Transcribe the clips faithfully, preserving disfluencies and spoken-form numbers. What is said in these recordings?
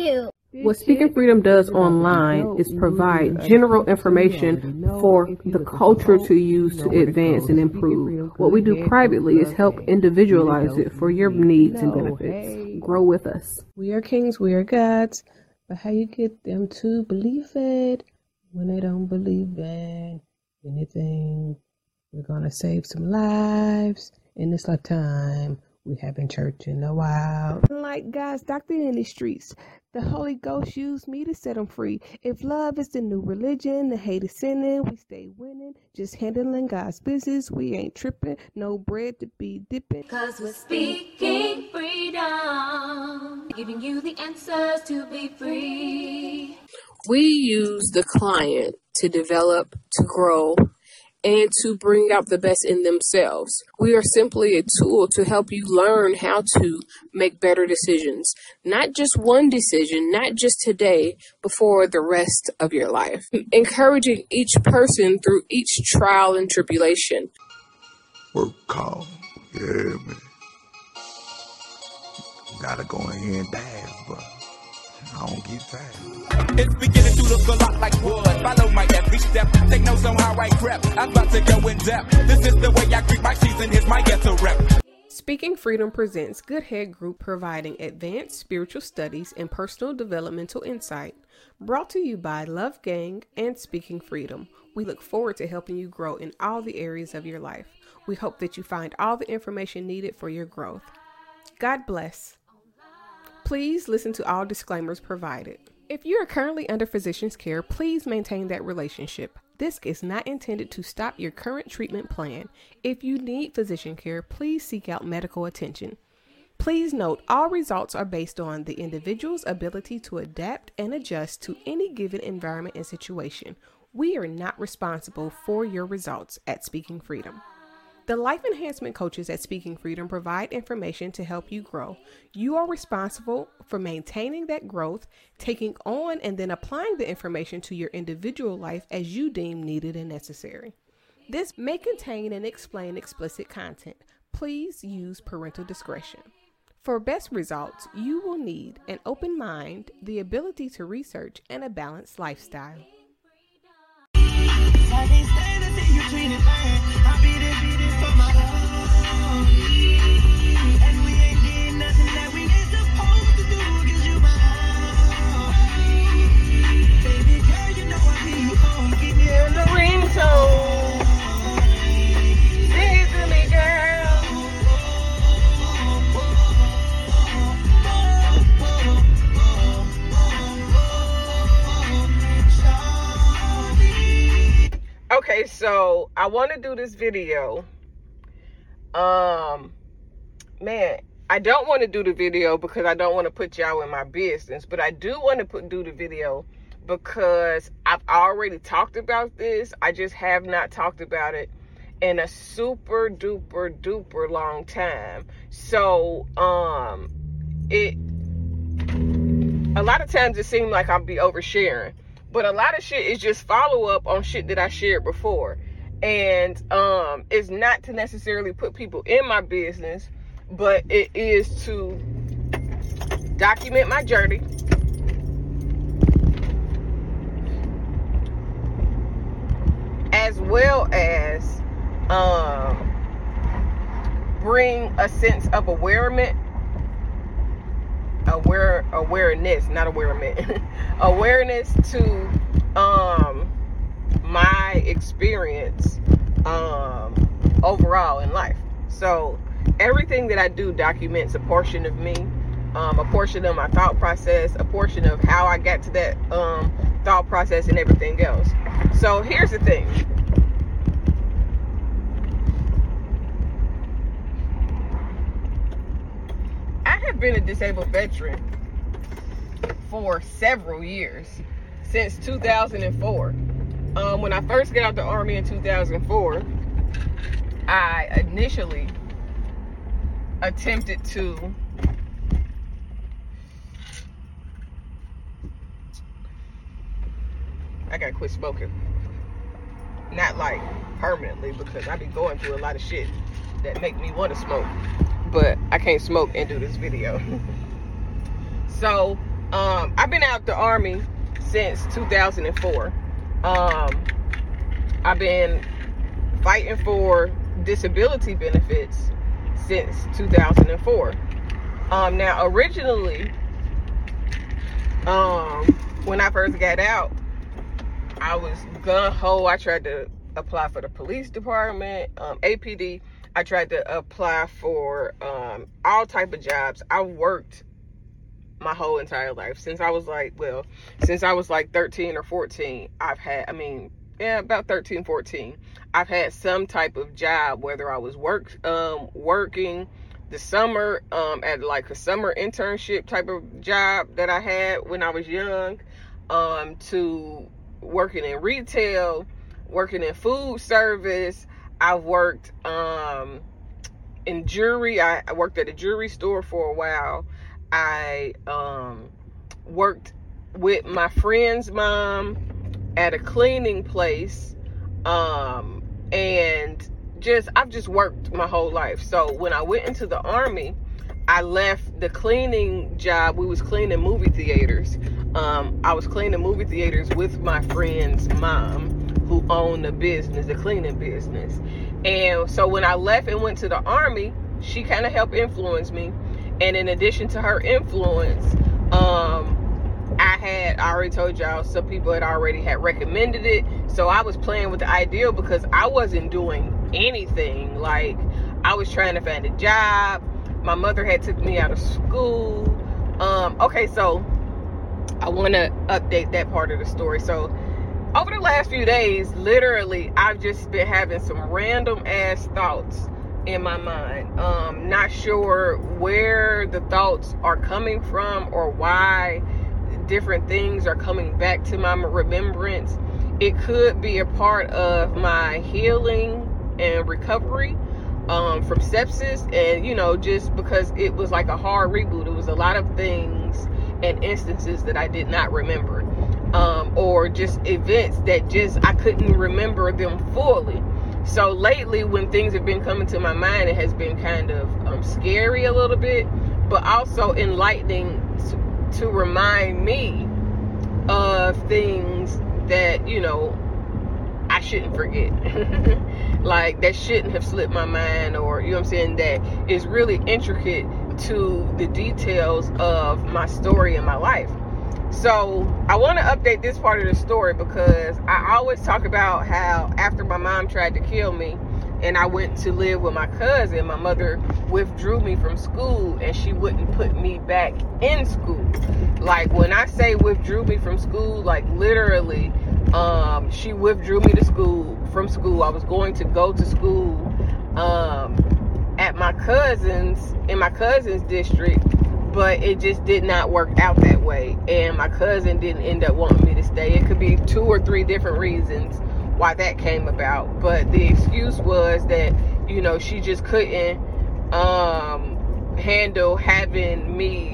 you. What Speaking Freedom does online is provide general information for the culture to use to advance and improve. What we do privately is help individualize it for your needs and benefits. Grow with us. We are kings, we are gods, but how you get them to believe it when they don't believe in anything? We're going to save some lives in this lifetime. We haven't church in a while. Like God's doctor in the streets, the Holy Ghost used me to set them free. If love is the new religion, the hate is sinning, we stay winning. Just handling God's business, we ain't tripping. No bread to be dipping. Cause we're speaking freedom, giving you the answers to be free. We use the client to develop, to grow, and to bring out the best in themselves. We are simply a tool to help you learn how to make better decisions. Not just one decision, not just today, but for the rest of your life. Encouraging each person through each trial and tribulation. Work calm, yeah, man. Gotta go in here and dance, but I don't get tired. It's beginning to look a lot like wood. Follow my every step. Take notes on how I crept. I'm about to go in depth. This is the way I greet my season. Here's my ghetto rep. Speaking Freedom presents Good Head Group, providing advanced spiritual studies and personal developmental insight. Brought to you by Love Gang and Speaking Freedom. We look forward to helping you grow in all the areas of your life. We hope that you find all the information needed for your growth. God bless. Please listen to all disclaimers provided. If you are currently under physician's care, please maintain that relationship. This is not intended to stop your current treatment plan. If you need physician care, please seek out medical attention. Please note, all results are based on the individual's ability to adapt and adjust to any given environment and situation. We are not responsible for your results at Speaking Freedom. The life enhancement coaches at Speaking Freedom provide information to help you grow. You are responsible for maintaining that growth, taking on and then applying the information to your individual life as you deem needed and necessary. This may contain and explain explicit content. Please use parental discretion. For best results, you will need an open mind, the ability to research, and a balanced lifestyle. Okay, so I want to do this video. Um, man, I don't want to do the video because I don't want to put y'all in my business, but I do want to put do the video because I've already talked about this. I just have not talked about it in a super duper duper long time. So, um, it a lot of times it seems like I'll be oversharing. But a lot of shit is just follow up on shit that I shared before. And um, it's not to necessarily put people in my business, but it is to document my journey. As well as um, bring a sense of awareness. Aware, awareness, not awareness, awareness to um, my experience um, overall in life. So everything that I do documents a portion of me, um, a portion of my thought process, a portion of how I got to that um, thought process and everything else. So here's the thing. Been a disabled veteran for several years, since two thousand four. Um, when I first got out the Army in two thousand four, I initially attempted to I gotta quit smoking. Not like permanently, because I be going through a lot of shit that make me want to smoke. But I can't smoke and do this video. So Um, I've been out the Army since two thousand four. Um, I've been fighting for disability benefits since two thousand four. Um, now, originally, um, when I first got out, I was gung-ho. I tried to apply for the police department, um, A P D. I tried to apply for um, all type of jobs. I worked my whole entire life since I was like, well, since I was like thirteen or fourteen. I've had, I mean, yeah, about thirteen, fourteen. I've had some type of job, whether I was work, um, working the summer um, at like a summer internship type of job that I had when I was young, um, to working in retail, working in food service. I've worked um, in jewelry. I, I worked at a jewelry store for a while. I um, worked with my friend's mom at a cleaning place. Um, and just, I've just worked my whole life. So when I went into the Army, I left the cleaning job. We was cleaning movie theaters. Um, I was cleaning movie theaters with my friend's mom, who owned a business, a cleaning business. And so when I left and went to the Army, she kind of helped influence me. And in addition to her influence, um, I had, I already told y'all, some people had already had recommended it. So I was playing with the idea because I wasn't doing anything. Like, I was trying to find a job. My mother had took me out of school. Um, okay, so I want to update that part of the story. So over the last few days, literally, I've just been having some random ass thoughts in my mind. Um, not sure where the thoughts are coming from or why different things are coming back to my remembrance. It could be a part of my healing and recovery um, from sepsis, and you know, just because it was like a hard reboot. It was a lot of things and instances that I did not remember, um, or just events that just I couldn't remember them fully. So lately, when things have been coming to my mind, it has been kind of um, scary a little bit, but also enlightening to, to remind me of things that, you know, I shouldn't forget. Like, that shouldn't have slipped my mind, or, you know what I'm saying, that is really intricate to the details of my story and my life. So I want to update this part of the story because I always talk about how after my mom tried to kill me and I went to live with my cousin, my mother withdrew me from school and she wouldn't put me back in school. Like, when I say withdrew me from school, like literally, um, she withdrew me to school from school. I was going to go to school um, at my cousin's, in my cousin's district, but it just did not work out that way. And my cousin didn't end up wanting me to stay. It could be two or three different reasons why that came about. But the excuse was that, you know, she just couldn't um, handle having me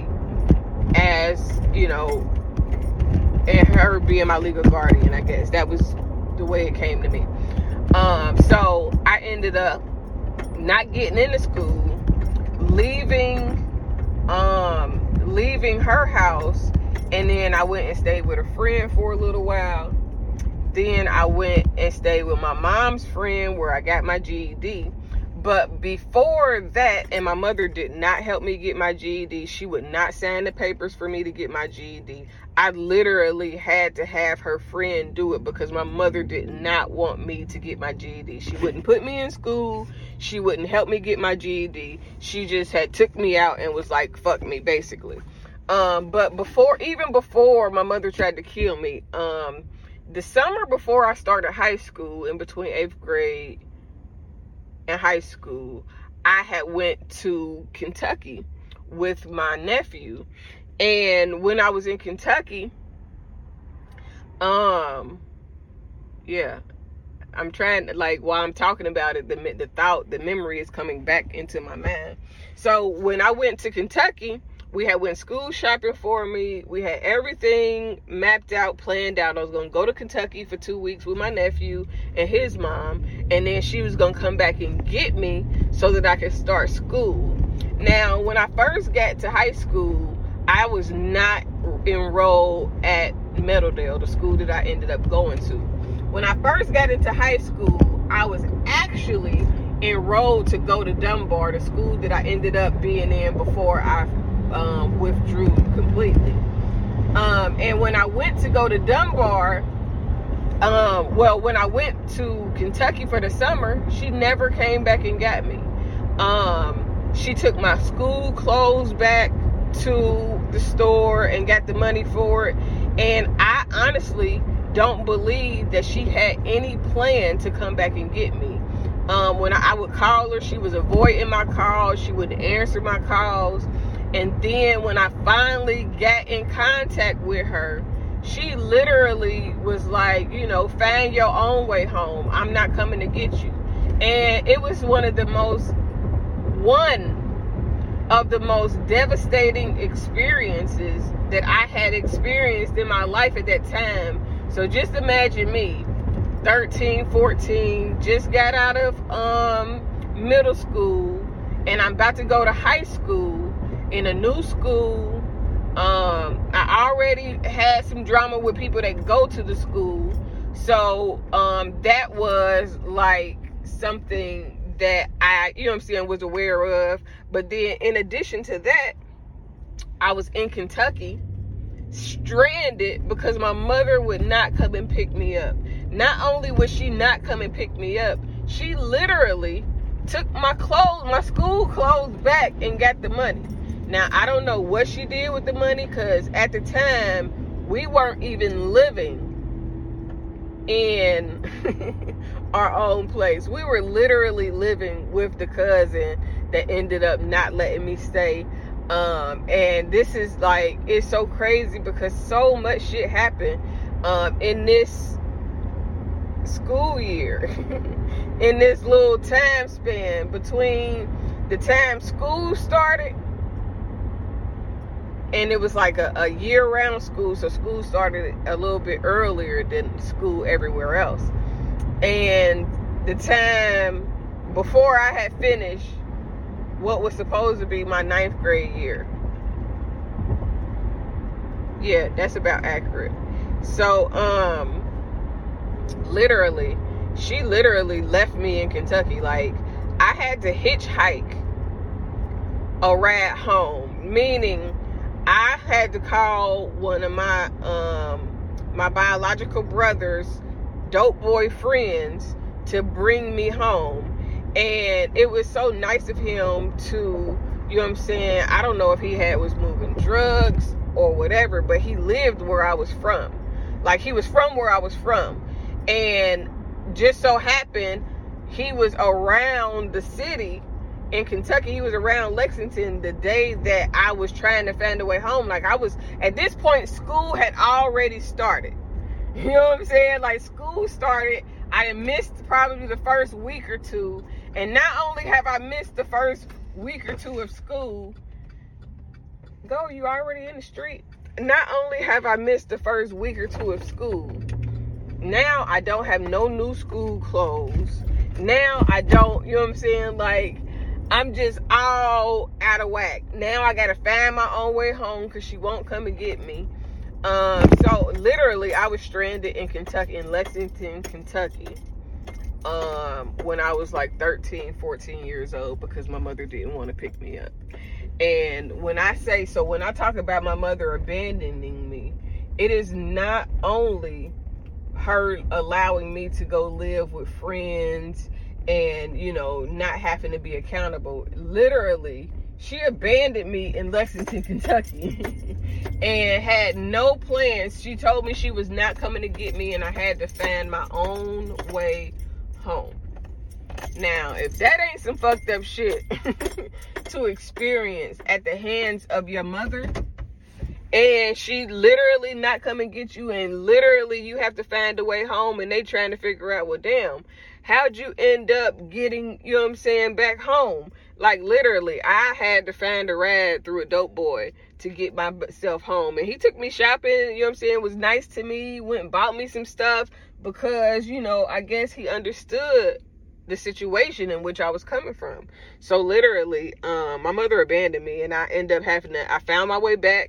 as, you know, and her being my legal guardian, I guess. That was the way it came to me. Um, so I ended up not getting into school, leaving um leaving her house, and then I went and stayed with a friend for a little while. Then I went and stayed with my mom's friend where I got my G E D. But before that, and my mother did not help me get my G E D. She would not sign the papers for me to get my G E D. I literally had to have her friend do it because my mother did not want me to get my G E D. She wouldn't put me in school. She wouldn't help me get my G E D. She just had took me out and was like, fuck me, basically. Um, but before, even before my mother tried to kill me, um, the summer before I started high school, in between eighth grade and high school, I had went to Kentucky with my nephew. And when I was in Kentucky, um, yeah, I'm trying to, like, while I'm talking about it, the, the thought, the memory is coming back into my mind. So when I went to Kentucky, we had went school shopping for me. We had everything mapped out, planned out. I was going to go to Kentucky for two weeks with my nephew and his mom. And then she was going to come back and get me so that I could start school. Now, when I first got to high school, I was not enroll at Meadowdale, the school that I ended up going to. When I first got into high school, I was actually enrolled to go to Dunbar, the school that I ended up being in before I um, withdrew completely. Um, and when I went to go to Dunbar, um, well, when I went to Kentucky for the summer, she never came back and got me. Um, she took my school clothes back to the store and got the money for it. And I honestly don't believe that she had any plan to come back and get me. Um, when I, I would call her, she was avoiding my calls. She wouldn't answer my calls. And then when I finally got in contact with her, she literally was like, you know, find your own way home. I'm not coming to get you. And it was one of the most, one of the most devastating experiences that I had experienced in my life at that time. So just imagine me, thirteen, fourteen, just got out of um, middle school, and I'm about to go to high school in a new school. Um, I already had some drama with people that go to the school. So um, that was like something that I, you know what I'm saying, was aware of. But then in addition to that, I was in Kentucky, stranded because my mother would not come and pick me up. Not only would she not come and pick me up, she literally took my clothes, my school clothes back and got the money. Now, I don't know what she did with the money, because at the time, we weren't even living in our own place. We were literally living with the cousin that ended up not letting me stay. Um, and this is like, it's so crazy because so much shit happened um, in this school year, in this little time span between the time school started, and it was like a, a year-round school, so school started a little bit earlier than school everywhere else. And the time before I had finished what was supposed to be my ninth grade year. Yeah, that's about accurate. So, um, literally, she literally left me in Kentucky. Like, I had to hitchhike a ride home, meaning I had to call one of my um my biological brother's dope boy friends to bring me home. And it was so nice of him to, you know what I'm saying, I don't know if he had was moving drugs or whatever, but he lived where I was from. Like, he was from where I was from. And just so happened he was around the city in Kentucky. He was around Lexington the day that I was trying to find a way home. Like, I was, at this point, school had already started. You know what I'm saying? Like, school started. I had missed probably the first week or two. And not only have I missed the first week or two of school, go, you already in the street. Not only have I missed the first week or two of school, now I don't have no new school clothes. Now I don't, you know what I'm saying? Like, I'm just all out of whack. Now I gotta find my own way home because she won't come and get me. Um, so literally I was stranded in Kentucky, in Lexington, Kentucky, um, when I was like thirteen, fourteen years old, because my mother didn't want to pick me up. And when I say, so when I talk about my mother abandoning me, it is not only her allowing me to go live with friends and, you know, not having to be accountable. Literally, she abandoned me in Lexington, Kentucky and had no plans. She told me she was not coming to get me and I had to find my own way home. Now, if that ain't some fucked up shit to experience at the hands of your mother, and she literally not come and get you, and literally you have to find a way home, and they trying to figure out, well, damn, how'd you end up getting, you know what I'm saying, back home? Like, literally, I had to find a ride through a dope boy to get myself home. And he took me shopping, you know what I'm saying, was nice to me, went and bought me some stuff because, you know, I guess he understood the situation in which I was coming from. So literally, um, my mother abandoned me, and I ended up having to, I found my way back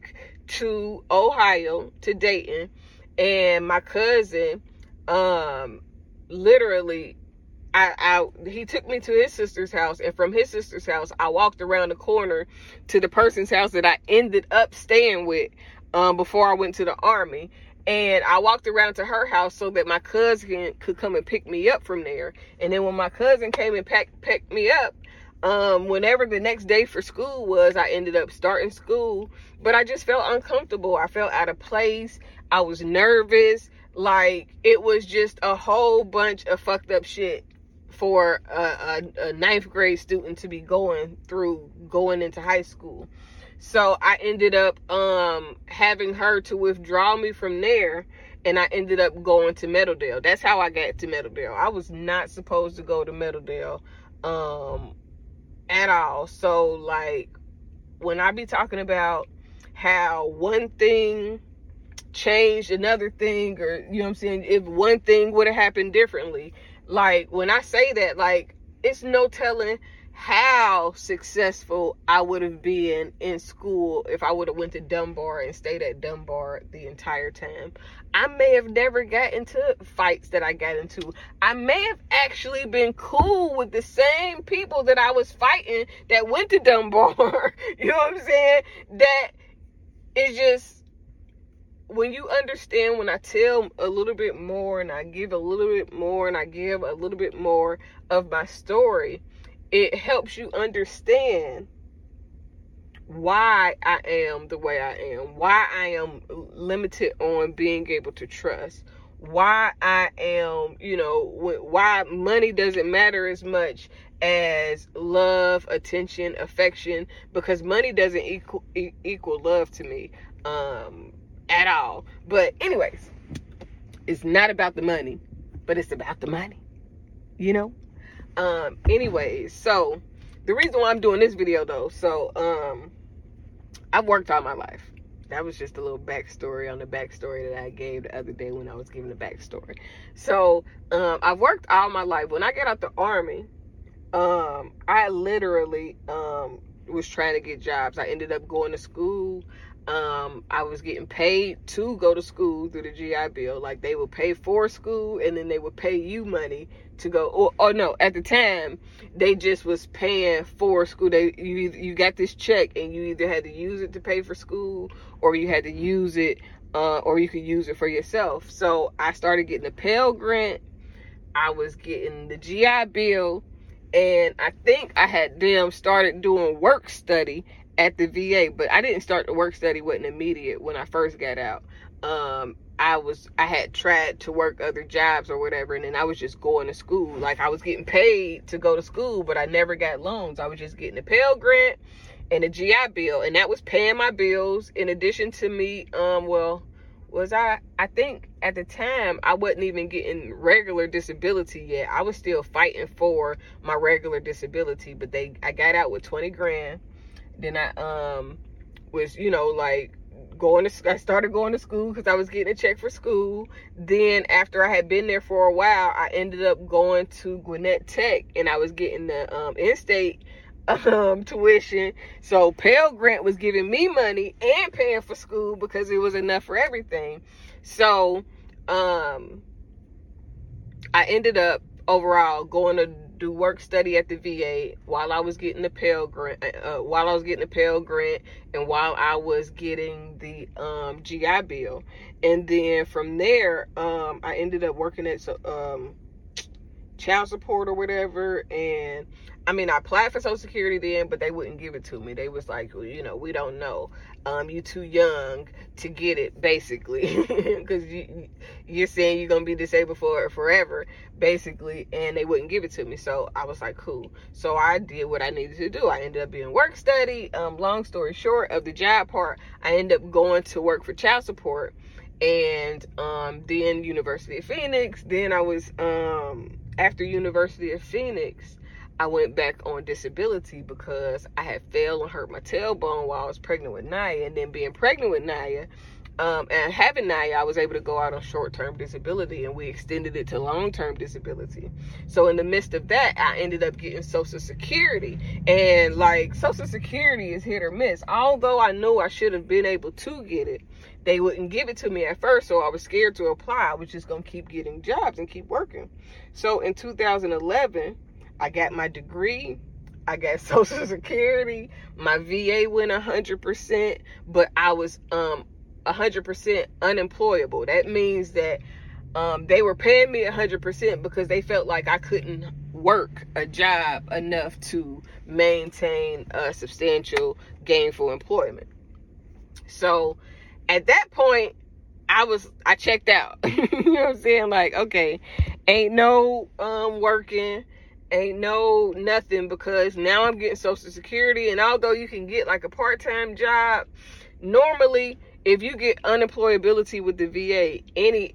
to Ohio, to Dayton, and my cousin, um, literally, I, I he took me to his sister's house, and from his sister's house, I walked around the corner to the person's house that I ended up staying with um, before I went to the Army. And I walked around to her house so that my cousin could come and pick me up from there. And then when my cousin came and pack, picked me up, um, whenever the next day for school was, I ended up starting school. But I just felt uncomfortable. I felt out of place. I was nervous. Like, it was just a whole bunch of fucked up shit for a, a, a ninth grade student to be going through, going into high school. So I ended up um, having her to withdraw me from there, and I ended up going to Meadowdale. That's how I got to Meadowdale. I was not supposed to go to Meadowdale um, at all. So, like, when I be talking about how one thing changed another thing, or, you know what I'm saying, if one thing would have happened differently, like, when I say that, like, it's no telling how successful I would have been in school if I would have went to Dunbar and stayed at Dunbar the entire time. I may have never got into fights that I got into. I may have actually been cool with the same people that I was fighting that went to Dunbar. You know what I'm saying? That is just, when you understand, when I tell a little bit more and I give a little bit more and I give a little bit more of my story, it helps you understand why I am the way I am, why I am limited on being able to trust, why I am, you know, why money doesn't matter as much as love, attention, affection, because money doesn't equal equal love to me um, at all. But anyways, it's not about the money, but it's about the money, you know? Um, anyways, so the reason why I'm doing this video though, so, um, I've worked all my life. That was just a little backstory on the backstory that I gave the other day when I was giving the backstory. So, um, I've worked all my life. When I got out the Army, um, I literally, um, was trying to get jobs. I ended up going to school. Um, I was getting paid to go to school through the G I Bill. Like, they would pay for school, and then they would pay you money to go. Or, or no, at the time, they just was paying for school. They you you got this check, and you either had to use it to pay for school, or you had to use it, uh, or you could use it for yourself. So I started getting a Pell Grant. I was getting the G I Bill, and I think I had them started doing work study at the V A, but I didn't start the work study, wasn't immediate when I first got out. Um, I was, I had tried to work other jobs or whatever, and then I was just going to school. Like, I was getting paid to go to school, but I never got loans. I was just getting a Pell Grant and a G I Bill, and that was paying my bills in addition to me, um, well, was I, I think at the time, I wasn't even getting regular disability yet. I was still fighting for my regular disability, but they, I got out with twenty grand. Then I um was, you know, like going to, I started going to school because I was getting a check for school. Then after I had been there for a while, I ended up going to Gwinnett Tech, and I was getting the um, in-state um, tuition. So Pell Grant was giving me money and paying for school because it was enough for everything. So um, I ended up overall going to do work study at the V A while I was getting the Pell Grant, uh, while I was getting the Pell Grant, and while I was getting the um, G I Bill. And then from there, um, I ended up working at um, child support or whatever. And I mean, I applied for Social Security then, but they wouldn't give it to me. They was like, well, you know, we don't know. Um, you too young to get it, basically, because you, you're saying you're going to be disabled for forever, basically, and they wouldn't give it to me. So I was like, cool. So I did what I needed to do. I ended up being work study. Um, long story short of the job part, I ended up going to work for child support, and um, then University of Phoenix. Then I was, um, after University of Phoenix, I went back on disability because I had fell and hurt my tailbone while I was pregnant with Naya. And then being pregnant with Naya, Um, and having Naya, I was able to go out on short-term disability, and we extended it to long-term disability. So in the midst of that, I ended up getting Social Security. And like, Social Security is hit or miss. Although I knew I should have been able to get it, they wouldn't give it to me at first, so I was scared to apply. I was just going to keep getting jobs and keep working. So in two thousand eleven, I got my degree. I got Social Security. My V A went one hundred percent, but I was um one hundred percent unemployable. That means that um, they were paying me one hundred percent because they felt like I couldn't work a job enough to maintain a substantial gainful employment. So at that point, I was, I checked out. You know what I'm saying? Like, okay, ain't no um, working, ain't no nothing, because now I'm getting Social Security. And although you can get like a part-time job, normally, if you get unemployability with the V A, any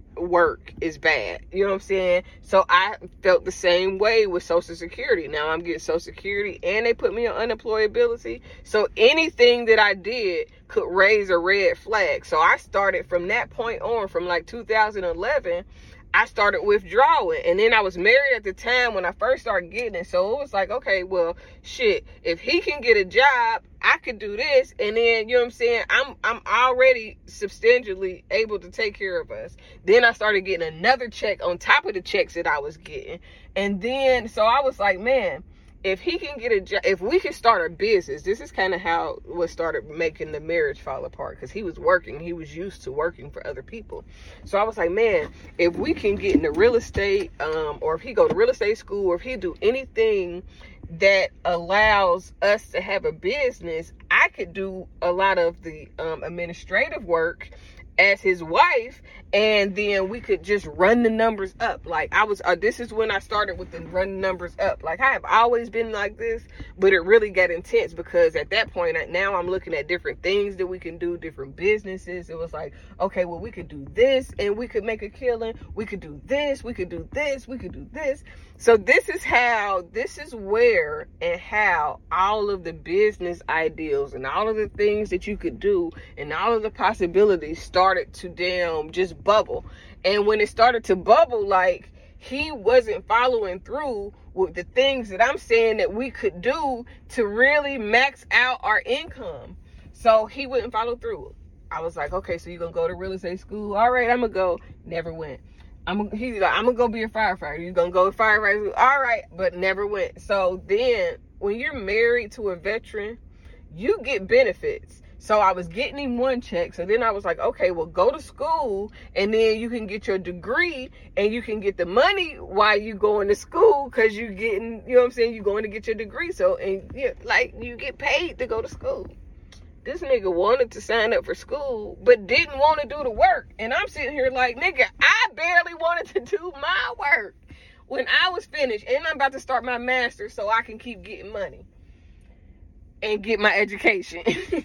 work is bad. You know what I'm saying? So I felt the same way with Social Security. Now I'm getting Social Security and they put me on unemployability. So anything that I did could raise a red flag. So I started from that point on, from like two thousand eleven, I started withdrawing. And then I was married at the time when I first started getting it. So it was like, okay, well, shit, if he can get a job, I could do this. And then, you know what I'm saying? I'm I'm already substantially able to take care of us. Then I started getting another check on top of the checks that I was getting. And then, so I was like, man, if he can get a job, if we can start a business, this is kind of how what started making the marriage fall apart, because he was working, he was used to working for other people. So I was like, man, if we can get into real estate, um, or if he go to real estate school, or if he do anything that allows us to have a business, I could do a lot of the um, administrative work as his wife, and then we could just run the numbers up. Like I was, uh, this is when I started with the run the numbers up. Like I have always been like this, but it really got intense because at that point, now I'm looking at different things that we can do, different businesses. It was like, okay, well, we could do this and we could make a killing. We could do this, we could do this, we could do this. So this is how, this is where and how all of the business ideals and all of the things that you could do and all of the possibilities started to damn just bubble. And when it started to bubble, like he wasn't following through with the things that I'm saying that we could do to really max out our income. So he wouldn't follow through. I was like, okay, so you're gonna go to real estate school? All right, I'm gonna go. Never went. I'm he's like, I'm gonna go be a firefighter. You're gonna go to firefighter? All right, but never went. So then when you're married to a veteran, you get benefits. So I was getting him one check. So then I was like, okay, well, go to school and then you can get your degree and you can get the money while you going to school, because you getting, you know what I'm saying, you going to get your degree. So, and yeah, like you get paid to go to school. This nigga wanted to sign up for school, but didn't want to do the work. And I'm sitting here like, nigga, I barely wanted to do my work when I was finished. And I'm about to start my master's so I can keep getting money and get my education.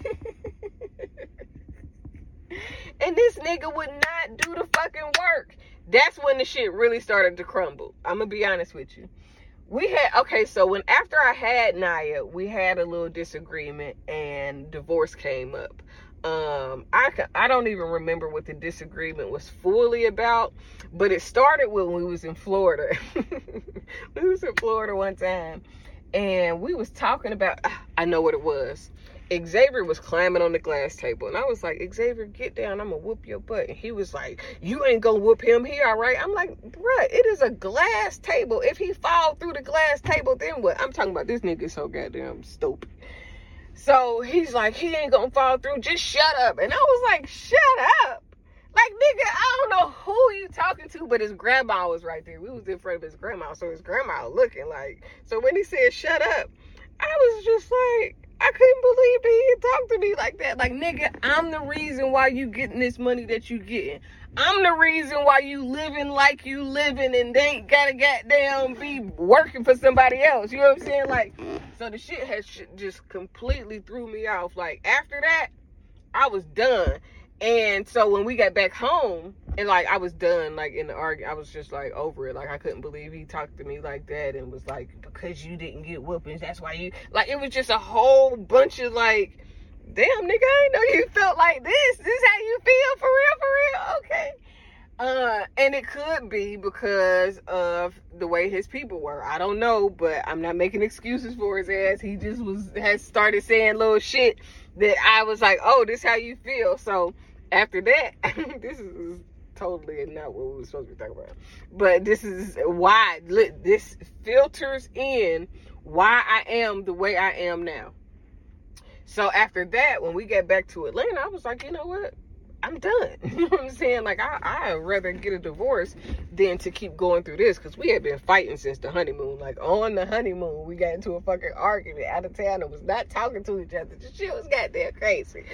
And this nigga would not do the fucking work. That's when the shit really started to crumble. I'm gonna be honest with you. We had, okay, so when after I had Naya, we had a little disagreement and divorce came up. Um, I, I don't even remember what the disagreement was fully about, but it started when we was in Florida. We was in Florida one time, and we was talking about, I know what it was. Xavier was climbing on the glass table, and I was like, Xavier, get down, I'm gonna whoop your butt. And he was like, you ain't gonna whoop him, he all right? I'm like, bruh, it is a glass table. If he fall through the glass table, then what? I'm talking about this nigga so goddamn stupid. So he's like, he ain't gonna fall through, just shut up. And I was like, shut up? Like, nigga, I don't know who you talking to, but his grandma was right there. We was in front of his grandma, so his grandma looking like, so when he said shut up, I was just like, I couldn't believe that he talked to me like that. Like, nigga, I'm the reason why you getting this money that you getting. I'm the reason why you living like you living and they ain't gotta goddamn be working for somebody else. You know what I'm saying? Like, so the shit has just completely threw me off. Like, after that, I was done. And so when we got back home, and like I was done, like in the argument, I was just like over it. Like, I couldn't believe he talked to me like that and was like, because you didn't get whoopings, that's why you, like, it was just a whole bunch of like damn, nigga, I didn't know you felt like this. This is how you feel for real, for real? Okay. Uh, and it could be because of the way his people were. I don't know, but I'm not making excuses for his ass. He just was has started saying little shit that I was like, oh, this how you feel. So after that, this is totally not what we were supposed to be talking about. But this is why this filters in why I am the way I am now. So after that, when we get back to Atlanta, I was like, you know what? I'm done. You know what I'm saying? Like, I, I'd rather get a divorce than to keep going through this, because we had been fighting since the honeymoon. Like, on the honeymoon, we got into a fucking argument out of town and was not talking to each other. The shit was goddamn crazy.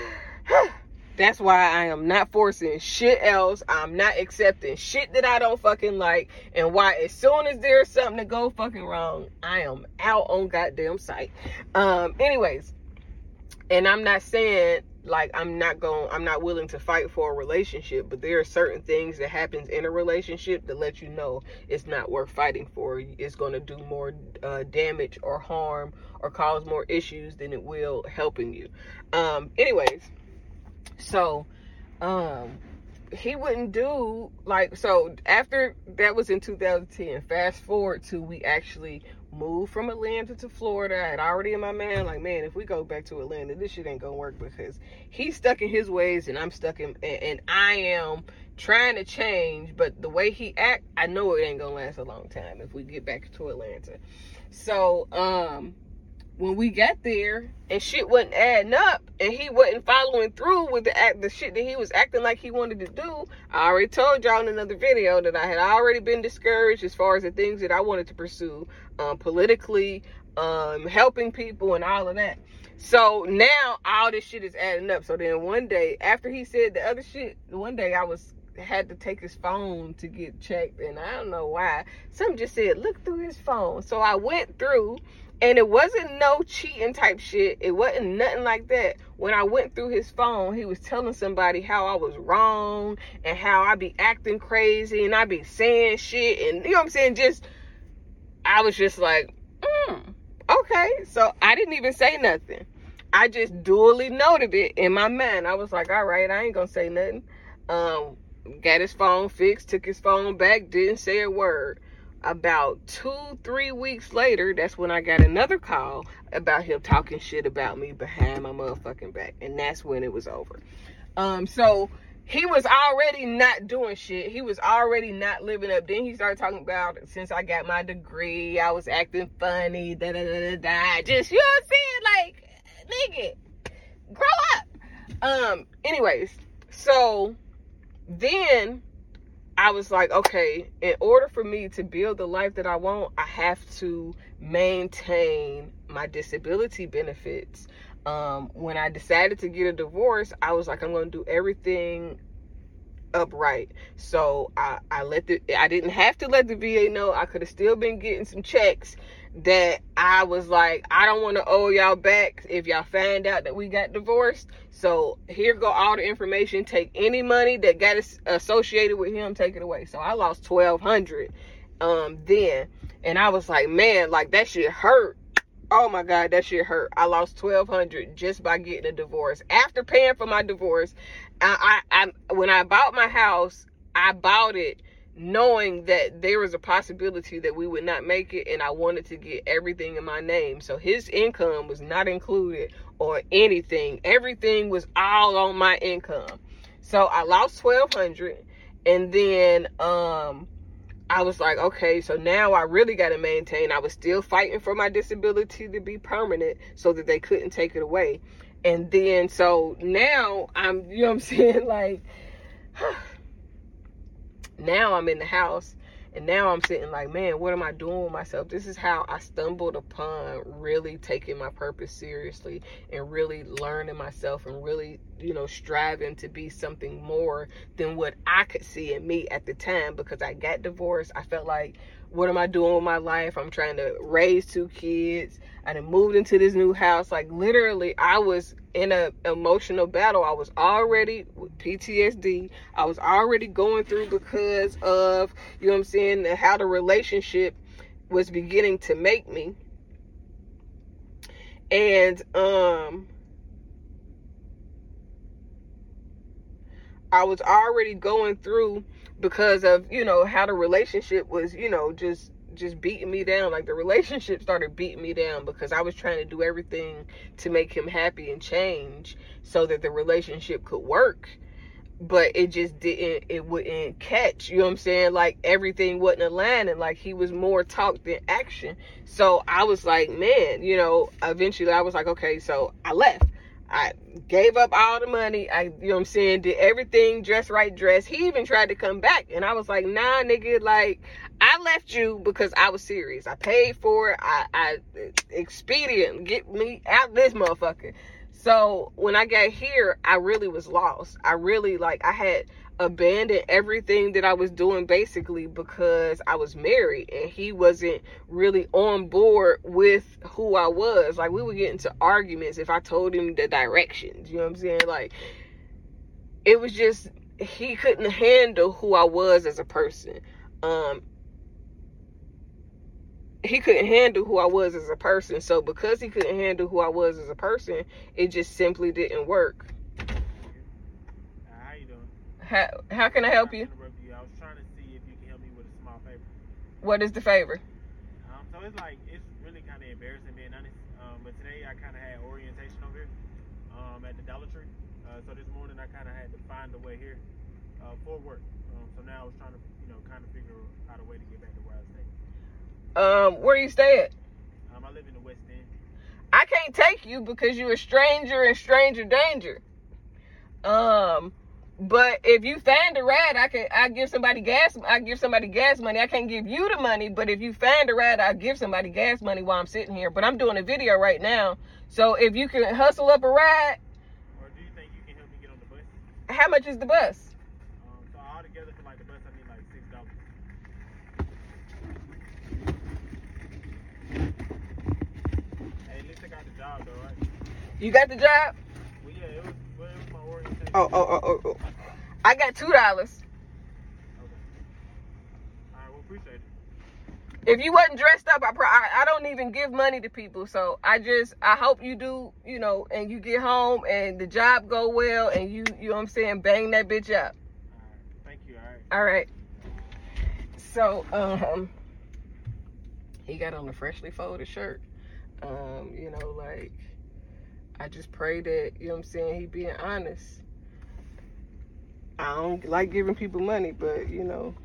That's why I am not forcing shit else. I'm not accepting shit that I don't fucking like. And why as soon as there's something to go fucking wrong, I am out on goddamn sight. Um, anyways, and I'm not saying like I'm not going I'm not willing to fight for a relationship, but there are certain things that happens in a relationship that let you know it's not worth fighting for. It's going to do more uh, damage or harm or cause more issues than it will helping you. Um anyways, so um he wouldn't do like so after that was in two thousand ten. Fast forward to we actually moved from Atlanta to Florida. I had already in my mind like, man, if we go back to Atlanta, this shit ain't gonna work, because he's stuck in his ways and I'm stuck in and, and I am trying to change, but the way he act, I know it ain't gonna last a long time if we get back to Atlanta. So um when we got there and shit wasn't adding up and he wasn't following through with the act, the shit that he was acting like he wanted to do, I already told y'all in another video that I had already been discouraged as far as the things that I wanted to pursue, um, politically, um, helping people and all of that. So now all this shit is adding up. So then one day after he said the other shit, one day I was had to take his phone to get checked, and I don't know why. Something just said, look through his phone. So I went through, and it wasn't no cheating type shit. It wasn't nothing like that. When I went through his phone, he was telling somebody how I was wrong and how I be acting crazy and I be saying shit. And you know what I'm saying? Just, I was just like, mm, okay. So I didn't even say nothing. I just duly noted it in my mind. I was like, all right, I ain't gonna say nothing. Um, got his phone fixed, took his phone back, didn't say a word. About two, three weeks later, that's when I got another call about him talking shit about me behind my motherfucking back. And that's when it was over. Um, so he was already not doing shit. He was already not living up. Then he started talking about, since I got my degree, I was acting funny, da da da da da. Just, you know what I'm saying? Like, nigga, grow up. Um, anyways, so then I was like, okay, in order for me to build the life that I want, I have to maintain my disability benefits. Um, when I decided to get a divorce, I was like, I'm going to do everything upright. So I, I let the, I didn't have to let the V A know. I could have still been getting some checks that I was like, I don't want to owe y'all back if y'all find out that we got divorced. So here go all the information. Take any money that got associated with him, take it away. So I lost twelve hundred um then, and I was like, man, like that shit hurt. Oh my God, that shit hurt. I lost twelve hundred just by getting a divorce. After paying for my divorce, I, I, I when I bought my house, I bought it knowing that there was a possibility that we would not make it, and I wanted to get everything in my name. So his income was not included or anything. Everything was all on my income. So I lost twelve hundred, and then um I was like, okay, so now I really got to maintain. I was still fighting for my disability to be permanent so that they couldn't take it away. And then so now I'm, you know what I'm saying, like now I'm in the house, and now I'm sitting like, man, what am I doing with myself? This is how I stumbled upon really taking my purpose seriously and really learning myself and really, you know, striving to be something more than what I could see in me at the time, because I got divorced. I felt like, what am I doing with my life? I'm trying to raise two kids. I done moved into this new house. Like literally, I was in a emotional battle. I was already with P T S D. I was already going through because of, you know what I'm saying, how the relationship was beginning to make me. And um I was already going through because of, you know, how the relationship was, you know, just just beating me down. Like the relationship started beating me down because I was trying to do everything to make him happy and change so that the relationship could work. But it just didn't, it wouldn't catch, you know what I'm saying? Like everything wasn't aligning. Like he was more talk than action. So I was like, man, you know, eventually I was like, okay, so I left. I gave up all the money. I, you know what I'm saying, did everything, dress right, dress. He even tried to come back. And I was like, nah, nigga, like, I left you because I was serious. I paid for it. I, I expedient, get me out this motherfucker. So when I got here, I really was lost. I really, like, I had abandoned everything that I was doing basically because I was married and he wasn't really on board with who I was. Like, we would get into arguments if I told him the directions, you know what I'm saying? Like, it was just, he couldn't handle who I was as a person. Um, he couldn't handle who I was as a person. So because he couldn't handle who I was as a person, it just simply didn't work. How you doing? How, how can I help you? I was trying to see if you can help me with a small favor. What is the favor? Um, so it's like, it's really kind of embarrassing being honest. Um, but today I kind of had orientation over here um, at the Dollar Tree. Uh, so this morning I kind of had to find a way here uh, for work. Um, so now I was trying to, you know, kind of figure out a way to get back to where I stay. Um, where you stay at? Um, I live in the West End. I can't take you because you're a stranger in stranger danger. Um, but if you find a ride, I can, I give somebody gas, I give somebody gas money. I can't give you the money, but if you find a ride, I give somebody gas money while I'm sitting here. But I'm doing a video right now. So if you can hustle up a ride. Or do you think you can help me get on the bus? How much is the bus? Um, so all together for like the bus, I need like six dollars. Hey, at least I got the job though, right? You got the job? Well, yeah, it was, well, it was my orientation. Oh, oh, oh, oh, oh. I got two dollars. Okay. All right, well, appreciate it. If you wasn't dressed up, I, pro- I I don't even give money to people. So I just, I hope you do, you know, and you get home and the job go well and you, you know what I'm saying, bang that bitch up. All right, thank you, all right. All right. So, um, he got on a freshly folded shirt. Um, you know, like, I just pray that, you know what I'm saying, he being honest. I don't like giving people money, but, you know,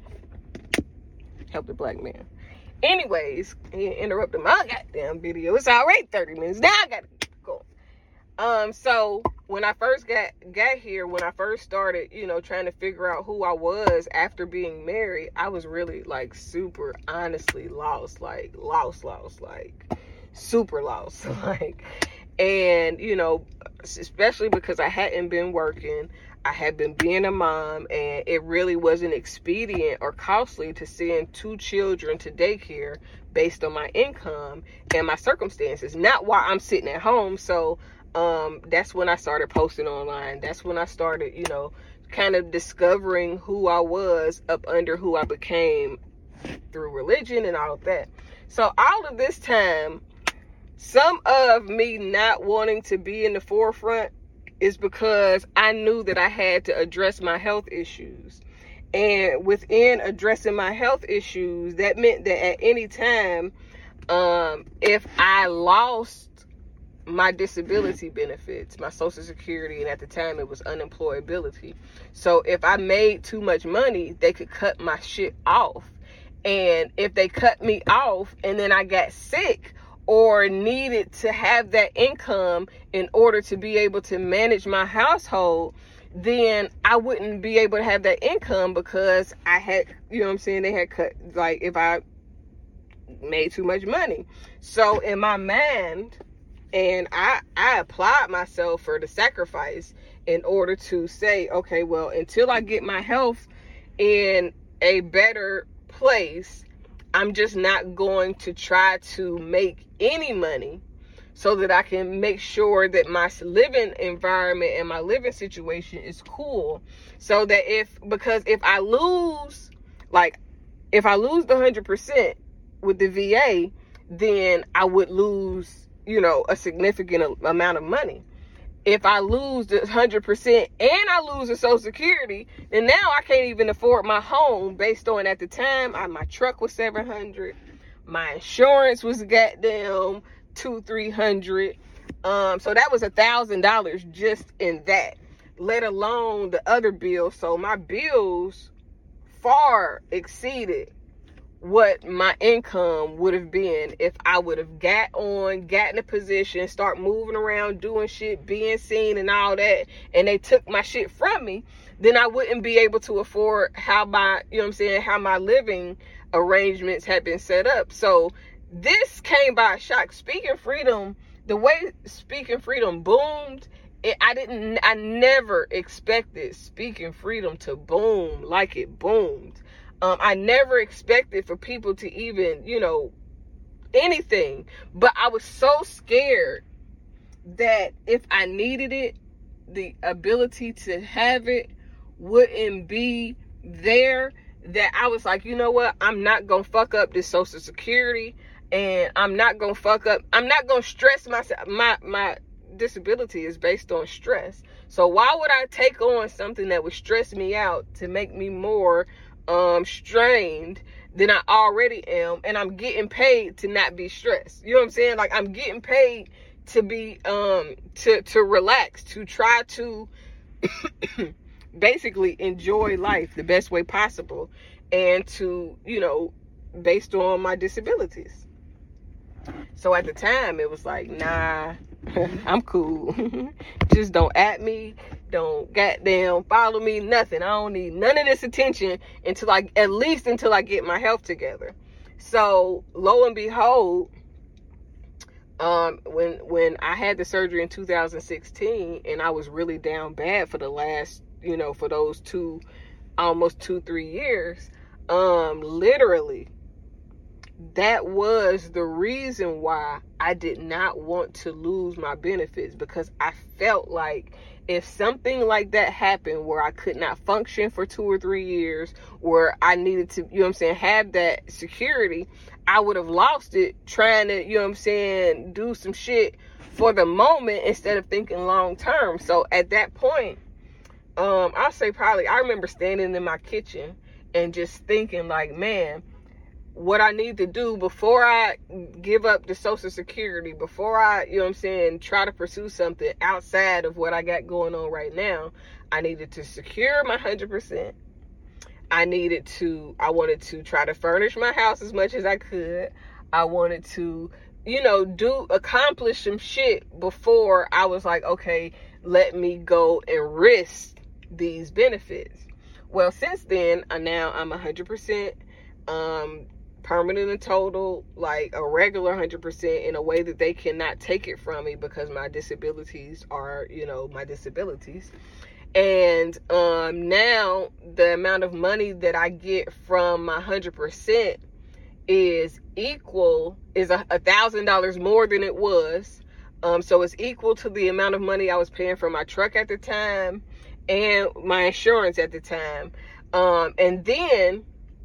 help the black man. Anyways, he interrupted my goddamn video. It's already thirty minutes. Now I gotta go. Um, so when I first got got here, when I first started, you know, trying to figure out who I was after being married, I was really like super honestly lost, like lost, lost, like super lost, like, and you know, especially because I hadn't been working. I had been being a mom, and it really wasn't expedient or costly to send two children to daycare based on my income and my circumstances, not while I'm sitting at home. So um, that's when I started posting online. That's when I started, you know, kind of discovering who I was up under who I became through religion and all of that. So all of this time, some of me not wanting to be in the forefront is because I knew that I had to address my health issues. And within addressing my health issues, that meant that at any time, um, if I lost my disability benefits, my Social Security, and at the time it was unemployability. So if I made too much money, they could cut my shit off. And if they cut me off and then I got sick, or needed to have that income in order to be able to manage my household, then I wouldn't be able to have that income because I had, you know what I'm saying, they had cut, like if I made too much money. So in my mind, and I, I applied myself for the sacrifice in order to say, okay, well, until I get my health in a better place, I'm just not going to try to make any money so that I can make sure that my living environment and my living situation is cool. So that if, because if I lose, like, if I lose the one hundred percent with the V A, then I would lose, you know, a significant amount of money. if I lose the one hundred percent and I lose the Social Security, then now I can't even afford my home based on, at the time, I, my truck was seven hundred dollars. My insurance was goddamn two, three hundred. Um, so that was a thousand dollars just in that, let alone the other bills. So my bills far exceeded what my income would have been if I would have got on, got in a position, start moving around, doing shit, being seen and all that, and they took my shit from me. Then I wouldn't be able to afford how my, you know what I'm saying, how my living arrangements had been set up. So this came by a shock. Speaking Freedom, the way Speaking Freedom boomed, it, I didn't, I never expected Speaking Freedom to boom like it boomed. Um, I never expected for people to even, you know, anything. But I was so scared that if I needed it, the ability to have it wouldn't be there, that I was like, you know what? I'm not going to fuck up this Social Security, and I'm not going to fuck up. I'm not going to stress myself. My, my disability is based on stress. So why would I take on something that would stress me out to make me more um strained than I already am? And I'm getting paid to not be stressed. You know what I'm saying? Like, I'm getting paid to be um to to relax, to try to basically enjoy life the best way possible, and to, you know, based on my disabilities. So at the time it was like, nah, I'm cool. Just don't at me, don't goddamn follow me, nothing. I don't need none of this attention until I, at least until I get my health together. So lo and behold, um, when when I had the surgery in two thousand sixteen, and I was really down bad for the last, you know, for those two, almost two, three years, um, literally, that was the reason why I did not want to lose my benefits, because I felt like if something like that happened where I could not function for two or three years, where I needed to, you know what I'm saying, have that security, I would have lost it trying to, you know what I'm saying, do some shit for the moment instead of thinking long term. So at that point, um, I'll say probably, I remember standing in my kitchen and just thinking like, man, what I need to do before I give up the Social Security, before I, you know what I'm saying, try to pursue something outside of what I got going on right now, I needed to secure my one hundred percent. I needed to, I wanted to try to furnish my house as much as I could. I wanted to, you know, do, accomplish some shit before I was like, okay, let me go and risk these benefits. Well, since then, I now I'm one hundred percent um, permanent and total, like a regular one hundred percent, in a way that they cannot take it from me because my disabilities are, you know, my disabilities. And um, now the amount of money that I get from my one hundred percent is equal, is a, a thousand dollars more than it was. Um, so it's equal to the amount of money I was paying for my truck at the time and my insurance at the time. Um, and then,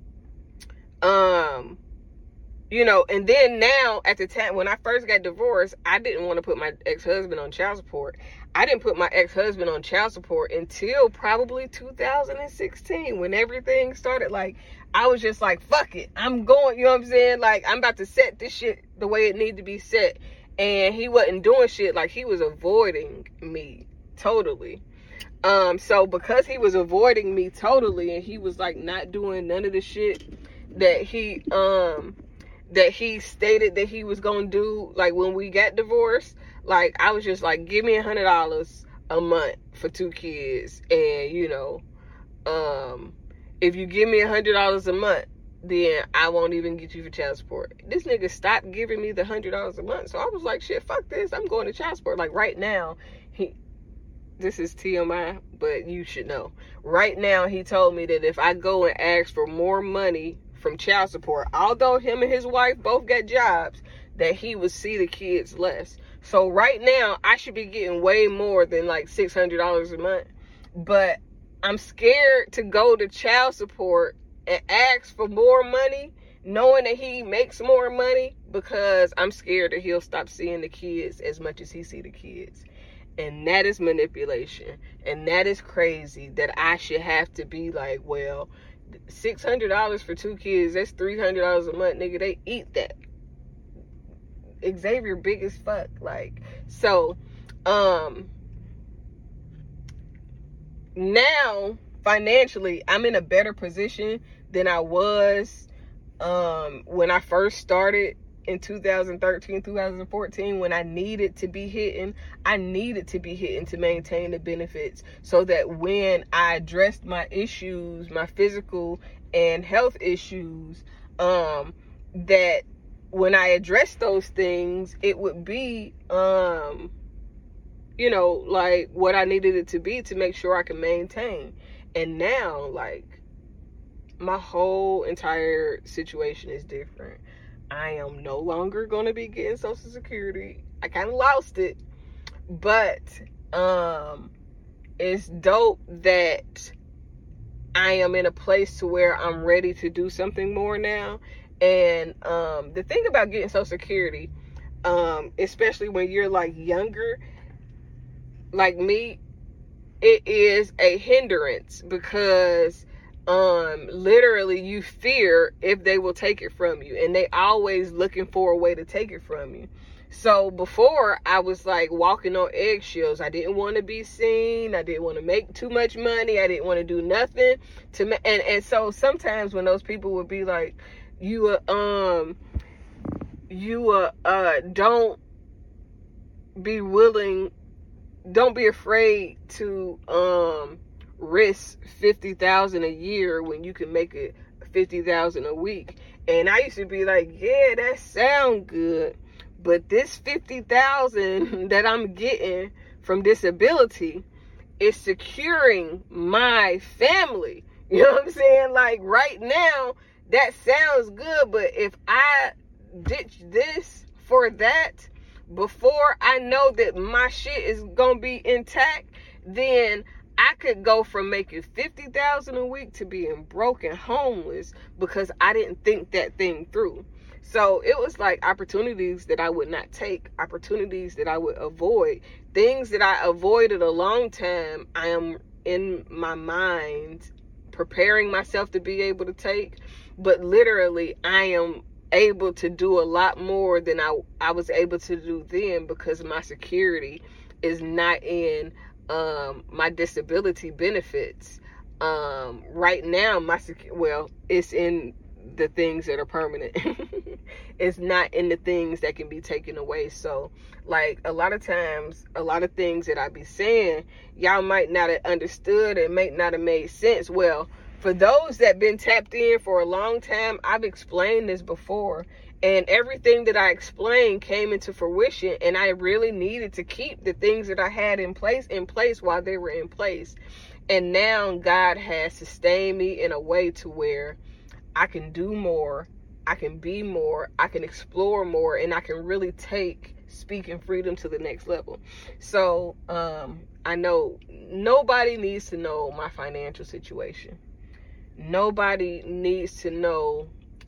um, you know, and then now at the time when I first got divorced, I didn't want to put my ex-husband on child support. I didn't put my ex-husband on child support until probably two thousand sixteen, when everything started. Like, I was just like, fuck it, I'm going, you know what I'm saying? Like, I'm about to set this shit the way it needed to be set. And he wasn't doing shit. Like, he was avoiding me totally. Um, so because he was avoiding me totally, and he was like not doing none of the shit that he, um, that he stated that he was gonna do, like when we got divorced, like I was just like, give me a hundred dollars a month for two kids, and you know, um, if you give me a hundred dollars a month, then I won't even get you for child support. This nigga stopped giving me the hundred dollars a month, so I was like, shit, fuck this, I'm going to child support. Like right now, he, this is T M I, but you should know. Right now, he told me that if I go and ask for more money from child support, although him and his wife both got jobs, that he would see the kids less. So right now, I should be getting way more than like six hundred dollars a month. But I'm scared to go to child support and ask for more money, knowing that he makes more money, because I'm scared that he'll stop seeing the kids as much as he see the kids. And that is manipulation. And that is crazy that I should have to be like, well, six hundred dollars for two kids, that's three hundred dollars a month, nigga. They eat that. Xavier big as fuck. Like, so, um, now, financially, I'm in a better position than I was um, when I first started in two thousand thirteen, two thousand fourteen, when I needed to be hitting, I needed to be hitting to maintain the benefits so that when I addressed my issues, my physical and health issues, um, that when I addressed those things, it would be, um, you know, like what I needed it to be to make sure I can maintain. And now, like, my whole entire situation is different. I am no longer going to be getting Social Security. I kind of lost it, but um, it's dope that I am in a place to where I'm ready to do something more now. And um, the thing about getting Social Security, um, especially when you're like younger, like me, it is a hindrance because um literally you fear if they will take it from you, and they always looking for a way to take it from you. So before, I was like walking on eggshells. I didn't want to be seen. I didn't want to make too much money. I didn't want to do nothing to ma- and and so sometimes when those people would be like, you uh, um you uh, uh don't be willing don't be afraid to um risk fifty thousand a year when you can make it fifty thousand a week. And I used to be like, yeah, that sound good, but this fifty thousand that I'm getting from disability is securing my family. You know what I'm saying? Like, right now that sounds good, but if I ditch this for that before I know that my shit is gonna be intact, then I could go from making fifty thousand a week to being broke and homeless because I didn't think that thing through. So it was like opportunities that I would not take, opportunities that I would avoid, things that I avoided a long time. I am in my mind preparing myself to be able to take, but literally I am able to do a lot more than I, I was able to do then because my security is not in um my disability benefits. Um right now my sec- well it's in the things that are permanent. It's not in the things that can be taken away. So like a lot of times, a lot of things that I be saying, y'all might not have understood and might not have made sense. Well, for those that been tapped in for a long time, I've explained this before, and everything that I explained came into fruition, and I really needed to keep the things that I had in place in place while they were in place. And now God has sustained me in a way to where I can do more, I can be more, I can explore more, and I can really take speaking freedom to the next level. So um, I know nobody needs to know my financial situation. Nobody needs to know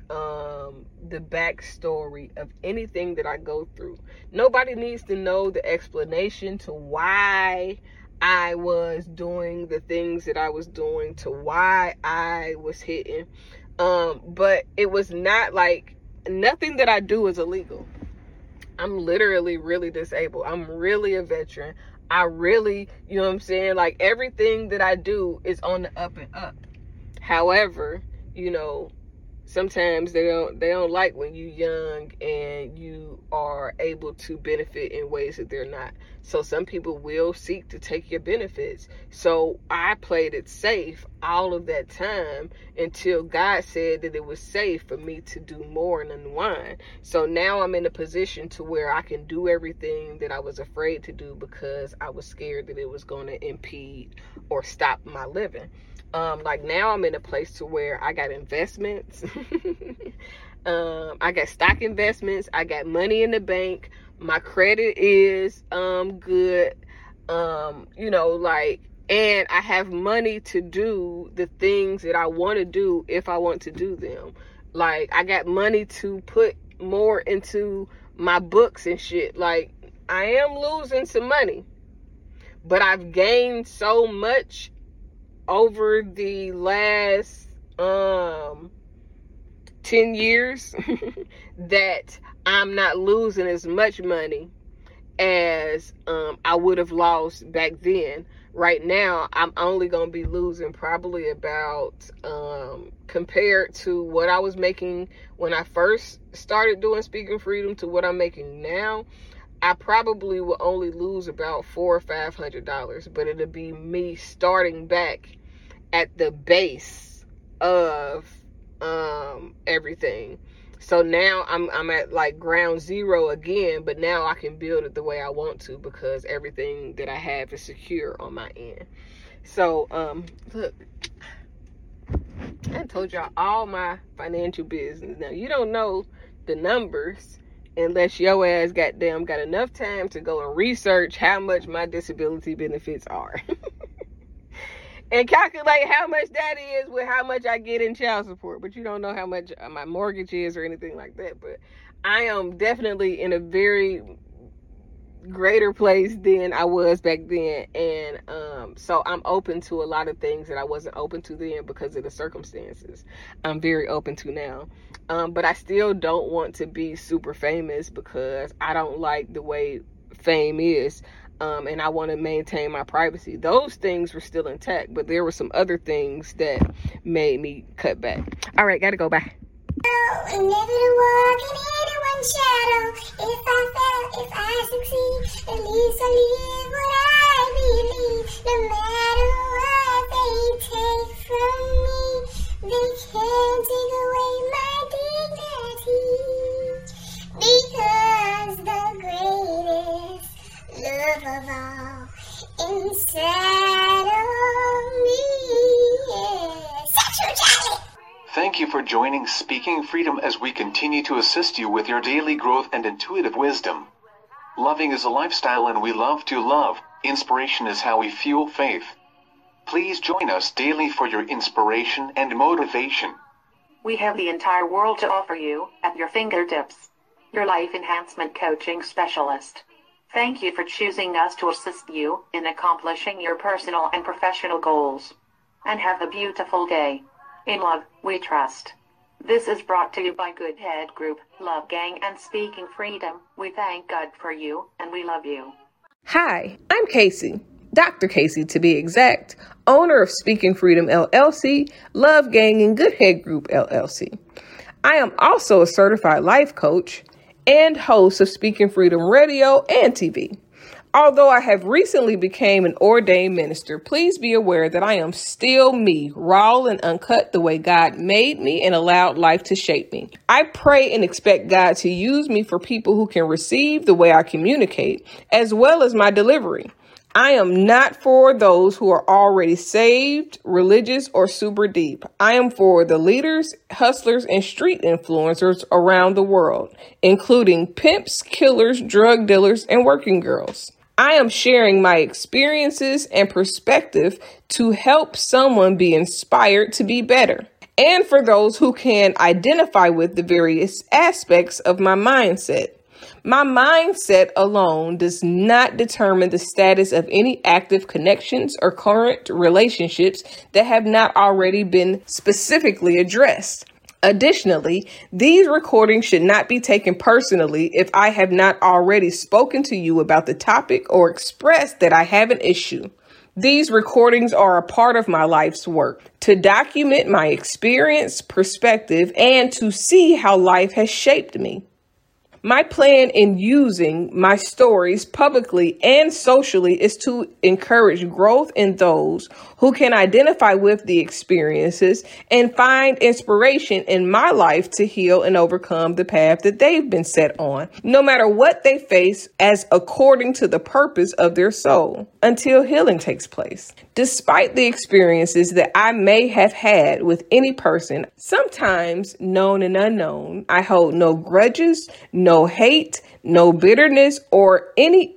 um, the backstory of anything that I go through. Nobody needs to know the explanation to why I was doing the things that I was doing, to why I was hitting. Um, but it was not like, nothing that I do is illegal. I'm literally really disabled. I'm really a veteran. I really, you know what I'm saying? Like, everything that I do is on the up and up. However, you know, sometimes they don't they don't like when you're young and you are able to benefit in ways that they're not. So some people will seek to take your benefits. So I played it safe all of that time until God said that it was safe for me to do more and unwind. So now I'm in a position to where I can do everything that I was afraid to do because I was scared that it was going to impede or stop my living. Um, like now I'm in a place to where I got investments. um, I got stock investments. I got money in the bank. My credit is um, good. Um, you know, like, and I have money to do the things that I want to do if I want to do them. Like, I got money to put more into my books and shit. Like, I am losing some money. but I've gained so much over the last um ten years that I'm not losing as much money as um I would have lost back then. Right now, I'm only going to be losing probably about, um, compared to what I was making when I first started doing Speaking Freedom to what I'm making now, I probably will only lose about four or five hundred dollars, but it'll be me starting back at the base of um, everything. So now I'm I'm at like ground zero again, but now I can build it the way I want to because everything that I have is secure on my end. So um, look, I told y'all all my financial business. Now you don't know the numbers unless your ass goddamn got enough time to go and research how much my disability benefits are. And calculate how much that is with how much I get in child support. But you don't know how much my mortgage is or anything like that. But I am definitely in a very greater place than I was back then. And um, so I'm open to a lot of things that I wasn't open to then because of the circumstances. I'm very open to now. Um, but I still don't want to be super famous because I don't like the way fame is. Um, and I want to maintain my privacy. Those things were still intact, but there were some other things that made me cut back. All right, gotta go. Bye. Never to walk in anyone's shadow. If I fail, if I succeed, at least I live what I believe. No matter what they take from me, they can't take away my dignity. Because the greatest love of all inside of me is sexual Charlie. Thank you for joining Speaking Freedom as we continue to assist you with your daily growth and intuitive wisdom. Loving is a lifestyle and we love to love. Inspiration is how we fuel faith. Please join us daily for your inspiration and motivation. We have the entire world to offer you at your fingertips. Your life enhancement coaching specialist. Thank you for choosing us to assist you in accomplishing your personal and professional goals. And have a beautiful day. In love, we trust. This is brought to you by Good Head Group, Love Gang, and Speaking Freedom. We thank God for you, and we love you. Hi, I'm Casey, Doctor Casey to be exact, owner of Speaking Freedom L L C, Love Gang, and Good Head Group L L C. I am also a certified life coach and host of Speaking Freedom Radio and T V. Although I have recently became an ordained minister, please be aware that I am still me, raw and uncut the way God made me and allowed life to shape me. I pray and expect God to use me for people who can receive the way I communicate, as well as my delivery. I am not for those who are already saved, religious, or super deep. I am for the leaders, hustlers, and street influencers around the world, including pimps, killers, drug dealers, and working girls. I am sharing my experiences and perspective to help someone be inspired to be better. And for those who can identify with the various aspects of my mindset. My mindset alone does not determine the status of any active connections or current relationships that have not already been specifically addressed. Additionally, these recordings should not be taken personally if I have not already spoken to you about the topic or expressed that I have an issue. These recordings are a part of my life's work to document my experience, perspective, and to see how life has shaped me. My plan in using my stories publicly and socially is to encourage growth in those who can identify with the experiences and find inspiration in my life to heal and overcome the path that they've been set on, no matter what they face, as according to the purpose of their soul, until healing takes place. Despite the experiences that I may have had with any person, sometimes known and unknown, I hold no grudges, no hate, no bitterness, or any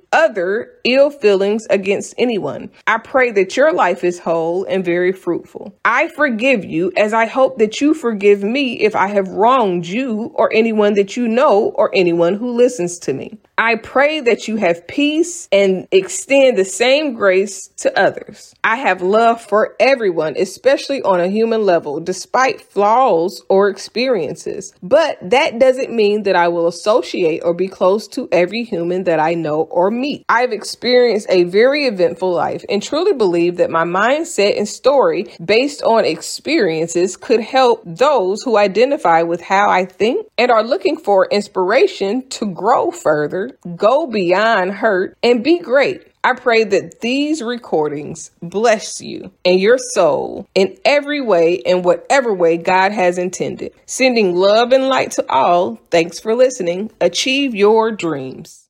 other ill feelings against anyone. I pray that your life is whole and very fruitful. I forgive you as I hope that you forgive me if I have wronged you or anyone that you know or anyone who listens to me. I pray that you have peace and extend the same grace to others. I have love for everyone, especially on a human level, despite flaws or experiences. But that doesn't mean that I will associate or be close to every human that I know or meet. I've experienced a very eventful life and truly believe that my mindset and story based on experiences could help those who identify with how I think and are looking for inspiration to grow further, go beyond hurt, and be great. I pray that these recordings bless you and your soul in every way, in whatever way God has intended. Sending love and light to all. Thanks for listening. Achieve your dreams.